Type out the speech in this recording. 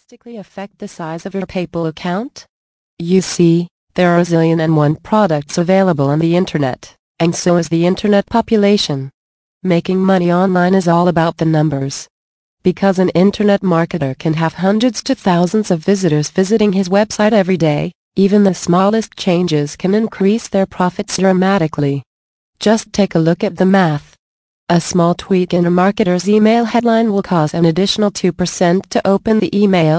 drastically affect the size of your PayPal account? You see, there are a zillion and one products available on the internet, and so is the internet population. Making money online is all about the numbers. Because an internet marketer can have hundreds to thousands of visitors visiting his website every day, even the smallest changes can increase their profits dramatically. Just take a look at the math. A small tweak in a marketer's email headline will cause an additional 2% to open the email,